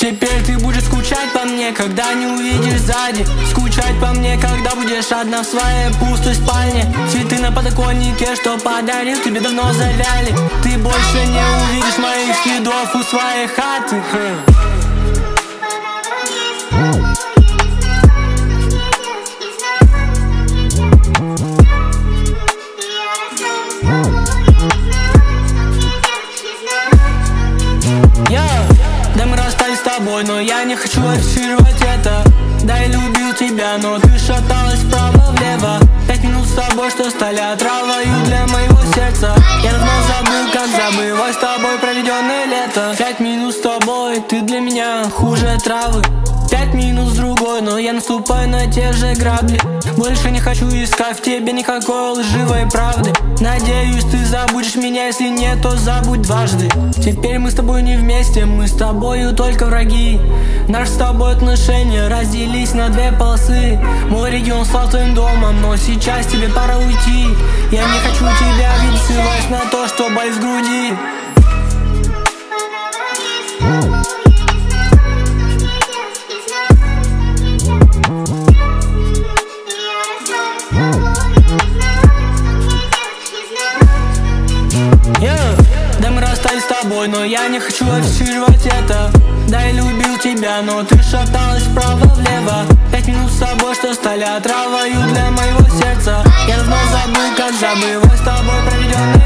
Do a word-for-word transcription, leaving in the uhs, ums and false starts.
Теперь ты будешь скучать по мне, когда не увидишь сзади. Скучать по мне, когда будешь одна в своей пустой спальне. Цветы на подоконнике, что подарил, тебе давно завяли. Ты больше не увидишь моих следов у своей хаты. Да, мы расстались с тобой, но я не хочу афишировать это. Да, я любил тебя, но ты шаталась вправо-влево. Пять минут с тобой, что стали отравою для моего сердца. Я давно забыл, как забывать с тобой проведенное лето. Пять минут с тобой, ты для меня хуже травы. Пять минут с другой, но я наступаю на те же грабли. Больше не хочу искать в тебе никакой лживой правды. Надеюсь, ты забудешь меня, если нет, то забудь дважды. Теперь мы с тобой не вместе, мы с тобою только враги. Наши с тобой отношения разделились на две полосы. Мой регион стал твоим домом, но сейчас тебе пора уйти. Я не хочу тебя видеть, ссылаясь на то, что болит в груди. Да, мы расстались с тобой, но я не хочу афишировать это. Да, я любил тебя, но ты шаталась вправо-влево. Пять минут с тобой, что стали отравою для моего сердца. Я давно забыл, как забывать с тобой проведенное